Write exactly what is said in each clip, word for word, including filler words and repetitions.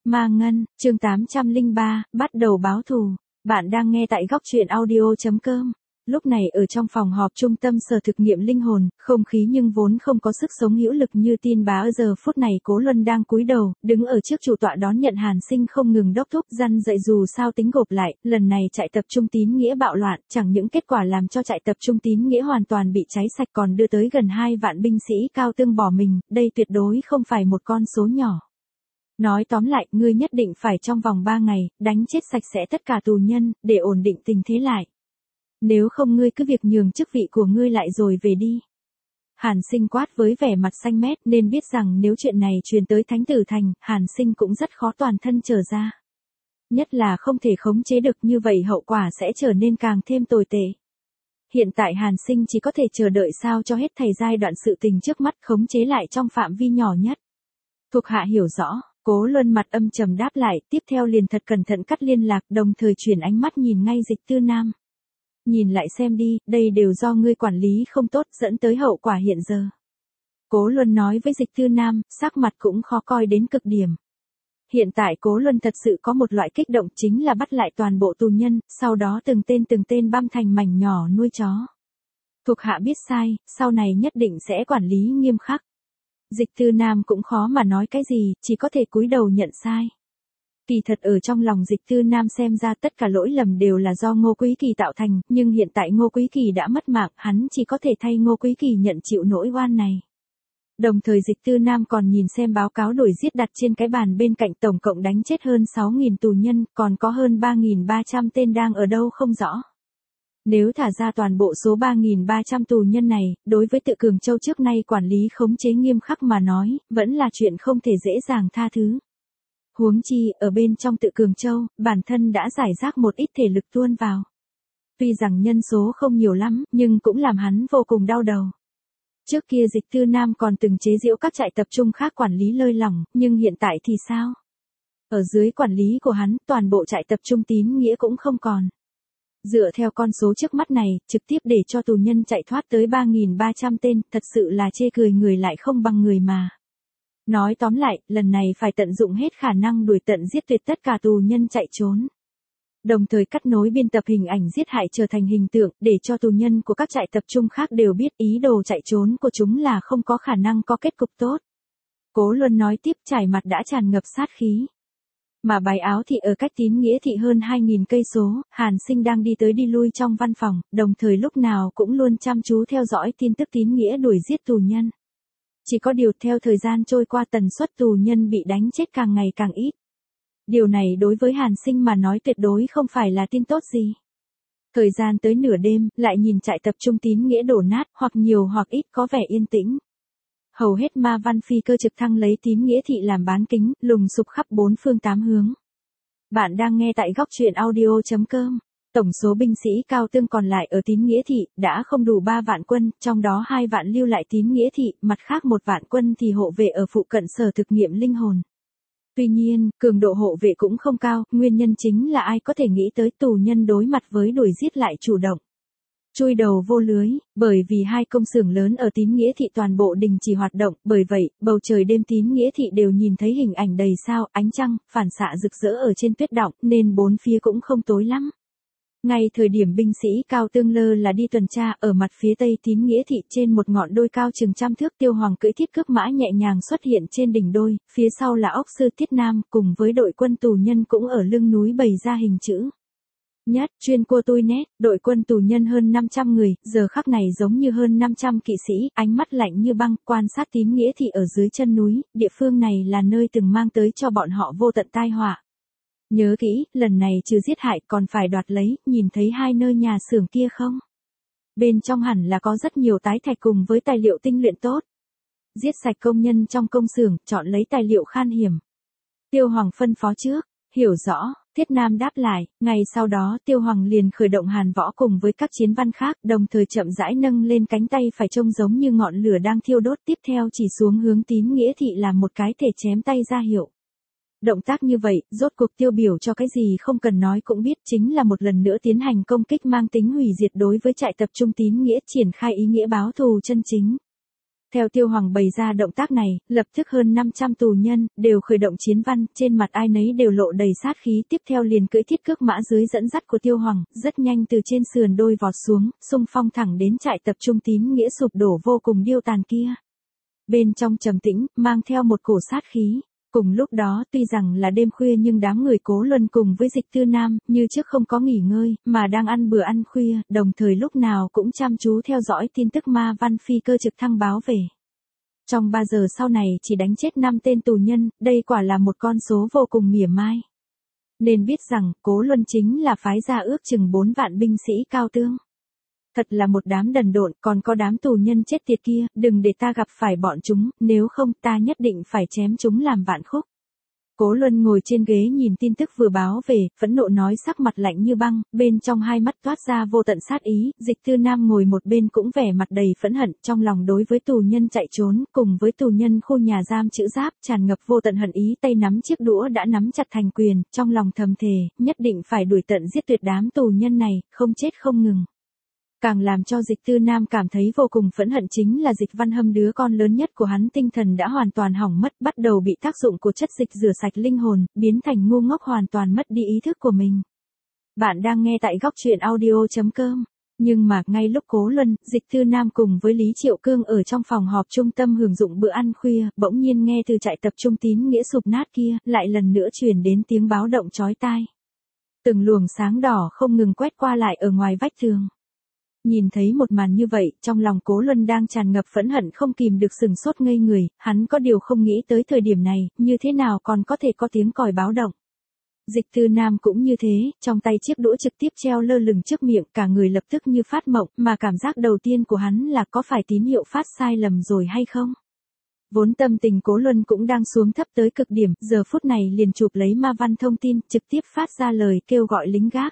Ma Ngân, chương tám trăm lẻ ba, bắt đầu báo thù. Bạn đang nghe tại góc truyện audio chấm com. Lúc này ở trong phòng họp trung tâm sở thực nghiệm linh hồn, không khí nhưng vốn không có sức sống hữu lực như tin bá. Giờ phút này Cố Luân đang cúi đầu, đứng ở trước chủ tọa đón nhận Hàn Sinh không ngừng đốc thúc răn dạy dù sao tính gộp lại, lần này trại tập trung tín nghĩa bạo loạn, chẳng những kết quả làm cho trại tập trung tín nghĩa hoàn toàn bị cháy sạch còn đưa tới gần hai vạn binh sĩ cao tương bỏ mình, đây tuyệt đối không phải một con số nhỏ. Nói tóm lại, ngươi nhất định phải trong vòng ba ngày, đánh chết sạch sẽ tất cả tù nhân, để ổn định tình thế lại. Nếu không ngươi cứ việc nhường chức vị của ngươi lại rồi về đi. Hàn Sinh quát với vẻ mặt xanh mét nên biết rằng nếu chuyện này truyền tới Thánh Tử Thành, Hàn Sinh cũng rất khó toàn thân trở ra. Nhất là không thể khống chế được như vậy hậu quả sẽ trở nên càng thêm tồi tệ. Hiện tại Hàn Sinh chỉ có thể chờ đợi sao cho hết thầy giai đoạn sự tình trước mắt khống chế lại trong phạm vi nhỏ nhất. Thuộc hạ hiểu rõ. Cố Luân mặt âm trầm đáp lại, tiếp theo liền thật cẩn thận cắt liên lạc, đồng thời chuyển ánh mắt nhìn ngay Dịch Tư Nam. Nhìn lại xem đi, đây đều do ngươi quản lý không tốt dẫn tới hậu quả hiện giờ. Cố Luân nói với Dịch Tư Nam, sắc mặt cũng khó coi đến cực điểm. Hiện tại Cố Luân thật sự có một loại kích động chính là bắt lại toàn bộ tù nhân, sau đó từng tên từng tên băm thành mảnh nhỏ nuôi chó. Thuộc hạ biết sai, sau này nhất định sẽ quản lý nghiêm khắc. Dịch Tư Nam cũng khó mà nói cái gì, chỉ có thể cúi đầu nhận sai. Kỳ thật ở trong lòng Dịch Tư Nam xem ra tất cả lỗi lầm đều là do Ngô Quý Kỳ tạo thành, nhưng hiện tại Ngô Quý Kỳ đã mất mạng, hắn chỉ có thể thay Ngô Quý Kỳ nhận chịu nỗi oan này. Đồng thời Dịch Tư Nam còn nhìn xem báo cáo đuổi giết đặt trên cái bàn bên cạnh, tổng cộng đánh chết hơn sáu nghìn tù nhân, còn có hơn ba nghìn ba trăm tên đang ở đâu không rõ. Nếu thả ra toàn bộ số ba nghìn ba trăm tù nhân này, đối với Tự Cường Châu trước nay quản lý khống chế nghiêm khắc mà nói, vẫn là chuyện không thể dễ dàng tha thứ. Huống chi, ở bên trong Tự Cường Châu, bản thân đã giải rác một ít thể lực tuôn vào. Tuy rằng nhân số không nhiều lắm, nhưng cũng làm hắn vô cùng đau đầu. Trước kia Dịch Tư Nam còn từng chế giễu các trại tập trung khác quản lý lơi lỏng, nhưng hiện tại thì sao? Ở dưới quản lý của hắn, toàn bộ trại tập trung tín nghĩa cũng không còn. Dựa theo con số trước mắt này, trực tiếp để cho tù nhân chạy thoát tới ba nghìn ba trăm tên, thật sự là chê cười người lại không bằng người mà. Nói tóm lại, lần này phải tận dụng hết khả năng đuổi tận giết tuyệt tất cả tù nhân chạy trốn. Đồng thời cắt nối biên tập hình ảnh giết hại trở thành hình tượng, để cho tù nhân của các trại tập trung khác đều biết ý đồ chạy trốn của chúng là không có khả năng có kết cục tốt. Cố Luân nói tiếp, trải mặt đã tràn ngập sát khí. Mà bài áo thị ở cách tín nghĩa thị hơn hai nghìn cây số, Hàn Sinh đang đi tới đi lui trong văn phòng, đồng thời lúc nào cũng luôn chăm chú theo dõi tin tức tín nghĩa đuổi giết tù nhân. Chỉ có điều theo thời gian trôi qua tần suất tù nhân bị đánh chết càng ngày càng ít. Điều này đối với Hàn Sinh mà nói tuyệt đối không phải là tin tốt gì. Thời gian tới nửa đêm, lại nhìn trại tập trung tín nghĩa đổ nát, hoặc nhiều hoặc ít có vẻ yên tĩnh. Hầu hết ma văn phi cơ trực thăng lấy tín nghĩa thị làm bán kính, lùng sục khắp bốn phương tám hướng. Bạn đang nghe tại góc truyện audio chấm com. Tổng số binh sĩ cao tương còn lại ở tín nghĩa thị, đã không đủ ba vạn quân, trong đó hai vạn lưu lại tín nghĩa thị, mặt khác một vạn quân thì hộ vệ ở phụ cận sở thực nghiệm linh hồn. Tuy nhiên, cường độ hộ vệ cũng không cao, nguyên nhân chính là ai có thể nghĩ tới tù nhân đối mặt với đuổi giết lại chủ động. Chui đầu vô lưới, bởi vì hai công xưởng lớn ở tín nghĩa thị toàn bộ đình chỉ hoạt động, bởi vậy, bầu trời đêm tín nghĩa thị đều nhìn thấy hình ảnh đầy sao, ánh trăng, phản xạ rực rỡ ở trên tuyết đọng, nên bốn phía cũng không tối lắm. Ngay thời điểm binh sĩ cao tương lơ là đi tuần tra ở mặt phía tây tín nghĩa thị trên một ngọn đôi cao chừng trăm thước, Tiêu Hoàng cưỡi thiết cước mã nhẹ nhàng xuất hiện trên đỉnh đôi, phía sau là ốc sư Tiết Nam cùng với đội quân tù nhân cũng ở lưng núi bày ra hình chữ nhất, chuyên cua tôi nét, đội quân tù nhân hơn năm trăm người, giờ khắc này giống như hơn năm trăm kỵ sĩ, ánh mắt lạnh như băng, quan sát tín nghĩa thị ở dưới chân núi, địa phương này là nơi từng mang tới cho bọn họ vô tận tai họa. Nhớ kỹ, lần này trừ giết hại còn phải đoạt lấy, nhìn thấy hai nơi nhà xưởng kia không? Bên trong hẳn là có rất nhiều tái thạch cùng với tài liệu tinh luyện tốt. Giết sạch công nhân trong công xưởng, chọn lấy tài liệu khan hiếm. Tiêu Hoàng phân phó trước, hiểu rõ, Thiết Nam đáp lại, ngày sau đó Tiêu Hoàng liền khởi động hàn võ cùng với các chiến văn khác, đồng thời chậm rãi nâng lên cánh tay phải trông giống như ngọn lửa đang thiêu đốt, tiếp theo chỉ xuống hướng tín nghĩa thị làm một cái thể chém tay ra hiệu. Động tác như vậy, rốt cuộc tiêu biểu cho cái gì không cần nói cũng biết, chính là một lần nữa tiến hành công kích mang tính hủy diệt đối với trại tập trung tín nghĩa, triển khai ý nghĩa báo thù chân chính. Theo Tiêu Hoàng bày ra động tác này, lập tức hơn năm trăm tù nhân, đều khởi động chiến văn, trên mặt ai nấy đều lộ đầy sát khí, tiếp theo liền cưỡi thiết cước mã dưới dẫn dắt của Tiêu Hoàng, rất nhanh từ trên sườn đôi vọt xuống, xung phong thẳng đến trại tập trung tín nghĩa sụp đổ vô cùng điêu tàn kia. Bên trong trầm tĩnh, mang theo một cổ sát khí. Cùng lúc đó tuy rằng là đêm khuya nhưng đám người Cố Luân cùng với Dịch Tư Nam, như trước không có nghỉ ngơi, mà đang ăn bữa ăn khuya, đồng thời lúc nào cũng chăm chú theo dõi tin tức ma văn phi cơ trực thăng báo về. Trong ba giờ sau này chỉ đánh chết năm tên tù nhân, đây quả là một con số vô cùng mỉa mai. Nên biết rằng, Cố Luân chính là phái ra ước chừng bốn vạn binh sĩ cao tương. Thật là một đám đần độn, còn có đám tù nhân chết tiệt kia, đừng để ta gặp phải bọn chúng, nếu không ta nhất định phải chém chúng làm vạn khúc. Cố Luân ngồi trên ghế nhìn tin tức vừa báo về, phẫn nộ nói sắc mặt lạnh như băng, bên trong hai mắt toát ra vô tận sát ý, Dịch Tư Nam ngồi một bên cũng vẻ mặt đầy phẫn hận, trong lòng đối với tù nhân chạy trốn, cùng với tù nhân khu nhà giam chữ giáp, tràn ngập vô tận hận ý, tay nắm chiếc đũa đã nắm chặt thành quyền, trong lòng thầm thề, nhất định phải đuổi tận giết tuyệt đám tù nhân này, không chết không ngừng. Càng làm cho Dịch Tư Nam cảm thấy vô cùng phẫn hận chính là Dịch Văn Hâm, đứa con lớn nhất của hắn, tinh thần đã hoàn toàn hỏng mất, bắt đầu bị tác dụng của chất dịch rửa sạch linh hồn, biến thành ngu ngốc, hoàn toàn mất đi ý thức của mình. Bạn đang nghe tại góc truyện audio chấm com. Nhưng mà, ngay lúc Cố Luân, Dịch Tư Nam cùng với Lý Triệu Cương ở trong phòng họp trung tâm hưởng dụng bữa ăn khuya, bỗng nhiên nghe từ trại tập trung tín nghĩa sụp nát kia, lại lần nữa truyền đến tiếng báo động chói tai. Từng luồng sáng đỏ không ngừng quét qua lại ở ngoài vách tường. Nhìn thấy một màn như vậy, trong lòng Cố Luân đang tràn ngập phẫn hận không kìm được sừng sốt ngây người, hắn có điều không nghĩ tới thời điểm này, như thế nào còn có thể có tiếng còi báo động. Dịch Tư Nam cũng như thế, trong tay chiếc đũa trực tiếp treo lơ lửng trước miệng, cả người lập tức như phát mộng, mà cảm giác đầu tiên của hắn là có phải tín hiệu phát sai lầm rồi hay không. Vốn tâm tình Cố Luân cũng đang xuống thấp tới cực điểm, giờ phút này liền chụp lấy ma văn thông tin, trực tiếp phát ra lời kêu gọi lính gác.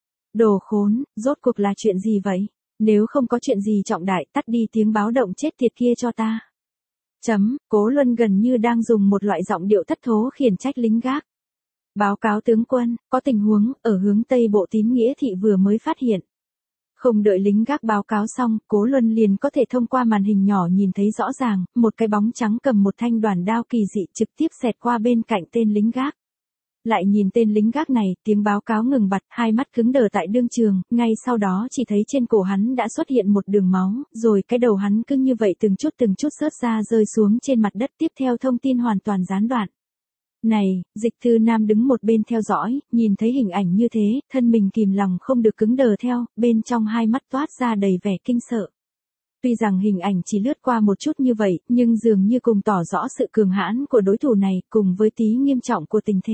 Đồ khốn, rốt cuộc là chuyện gì vậy? Nếu không có chuyện gì trọng đại, tắt đi tiếng báo động chết tiệt kia cho ta. Chấm, Cố Luân gần như đang dùng một loại giọng điệu thất thố khiển trách lính gác. Báo cáo tướng quân, có tình huống, ở hướng Tây Bộ Tín Nghĩa Thị vừa mới phát hiện. Không đợi lính gác báo cáo xong, Cố Luân liền có thể thông qua màn hình nhỏ nhìn thấy rõ ràng, một cái bóng trắng cầm một thanh đoàn đao kỳ dị trực tiếp xẹt qua bên cạnh tên lính gác. Lại nhìn tên lính gác này, tiếng báo cáo ngừng bặt, hai mắt cứng đờ tại đương trường, ngay sau đó chỉ thấy trên cổ hắn đã xuất hiện một đường máu, rồi cái đầu hắn cứ như vậy từng chút từng chút rớt ra rơi xuống trên mặt đất, tiếp theo thông tin hoàn toàn gián đoạn. Này, Dịch Tư Nam đứng một bên theo dõi, nhìn thấy hình ảnh như thế, thân mình kìm lòng không được cứng đờ theo, bên trong hai mắt toát ra đầy vẻ kinh sợ. Tuy rằng hình ảnh chỉ lướt qua một chút như vậy, nhưng dường như cùng tỏ rõ sự cường hãn của đối thủ này, cùng với tí nghiêm trọng của tình thế.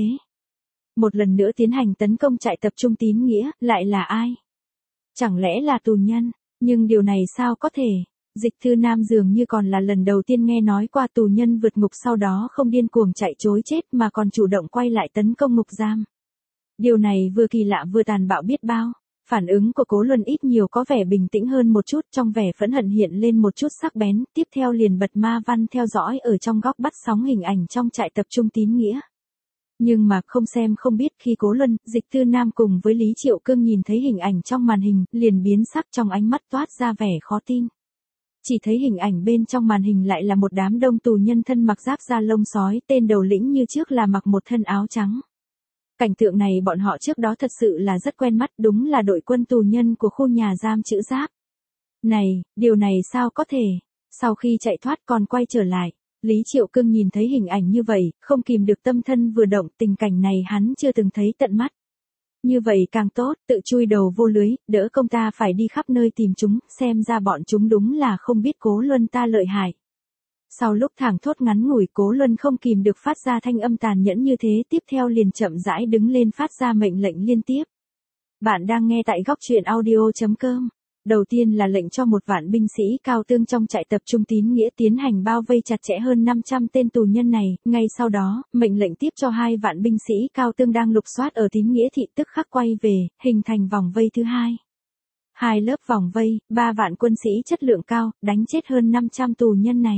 Một lần nữa tiến hành tấn công trại tập trung tín nghĩa, lại là ai? Chẳng lẽ là tù nhân? Nhưng điều này sao có thể? Dịch Tư Nam dường như còn là lần đầu tiên nghe nói qua tù nhân vượt ngục sau đó không điên cuồng chạy trối chết mà còn chủ động quay lại tấn công ngục giam. Điều này vừa kỳ lạ vừa tàn bạo biết bao. Phản ứng của Cố Luân ít nhiều có vẻ bình tĩnh hơn một chút, trong vẻ phẫn hận hiện lên một chút sắc bén, tiếp theo liền bật ma văn theo dõi ở trong góc bắt sóng hình ảnh trong trại tập trung tín nghĩa. Nhưng mà không xem không biết, khi Cố Luân, Dịch Tư Nam cùng với Lý Triệu Cương nhìn thấy hình ảnh trong màn hình, liền biến sắc, trong ánh mắt toát ra vẻ khó tin. Chỉ thấy hình ảnh bên trong màn hình lại là một đám đông tù nhân thân mặc giáp da lông sói, tên đầu lĩnh như trước là mặc một thân áo trắng. Cảnh tượng này bọn họ trước đó thật sự là rất quen mắt, đúng là đội quân tù nhân của khu nhà giam chữ giáp. Này, điều này sao có thể? Sau khi chạy thoát còn quay trở lại. Lý Triệu Cương nhìn thấy hình ảnh như vậy, không kìm được tâm thân vừa động, tình cảnh này hắn chưa từng thấy tận mắt. Như vậy càng tốt, tự chui đầu vô lưới, đỡ công ta phải đi khắp nơi tìm chúng, xem ra bọn chúng đúng là không biết Cố Luân ta lợi hại. Sau lúc thảng thốt ngắn ngủi, Cố Luân không kìm được phát ra thanh âm tàn nhẫn như thế, tiếp theo liền chậm rãi đứng lên phát ra mệnh lệnh liên tiếp. Bạn đang nghe tại góc truyện audio chấm com. Đầu tiên là lệnh cho một vạn binh sĩ cao tương trong trại tập trung tín nghĩa tiến hành bao vây chặt chẽ hơn năm trăm tên tù nhân này, ngay sau đó, mệnh lệnh tiếp cho hai vạn binh sĩ cao tương đang lục soát ở tín nghĩa thị tức khắc quay về, hình thành vòng vây thứ hai. Hai lớp vòng vây, ba vạn quân sĩ chất lượng cao, đánh chết hơn năm trăm tù nhân này.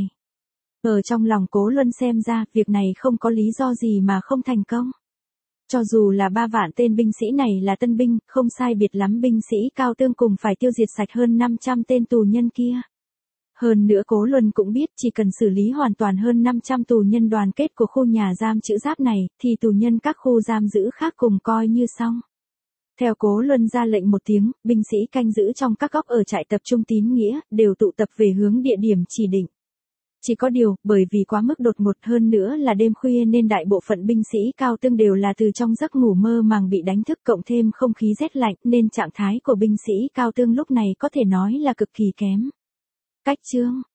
Ở trong lòng Cố Luân xem ra, việc này không có lý do gì mà không thành công. Cho dù là ba vạn tên binh sĩ này là tân binh, không sai biệt lắm binh sĩ cao tương cùng phải tiêu diệt sạch hơn năm trăm tên tù nhân kia. Hơn nữa Cố Luân cũng biết chỉ cần xử lý hoàn toàn hơn năm trăm tù nhân đoàn kết của khu nhà giam Chữ Giáp này, thì tù nhân các khu giam giữ khác cùng coi như xong. Theo Cố Luân ra lệnh một tiếng, binh sĩ canh giữ trong các góc ở trại tập trung Tín Nghĩa, đều tụ tập về hướng địa điểm chỉ định. Chỉ có điều, bởi vì quá mức đột ngột hơn nữa là đêm khuya nên đại bộ phận binh sĩ Cao Tương đều là từ trong giấc ngủ mơ màng bị đánh thức, cộng thêm không khí rét lạnh nên trạng thái của binh sĩ Cao Tương lúc này có thể nói là cực kỳ kém. Cách chương